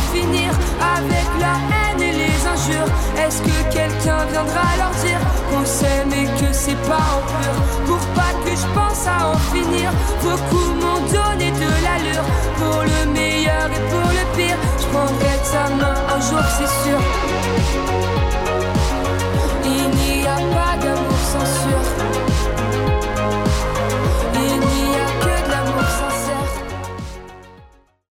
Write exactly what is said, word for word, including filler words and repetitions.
finir avec la haine et les injures? Est-ce que quelqu'un viendra leur dire qu'on s'aime et que c'est pas en pur? Pour pas que je pense à en finir, beaucoup m'ont donné de l'allure. Pour le meilleur et pour le pire, je prendrai ta main un jour, c'est sûr.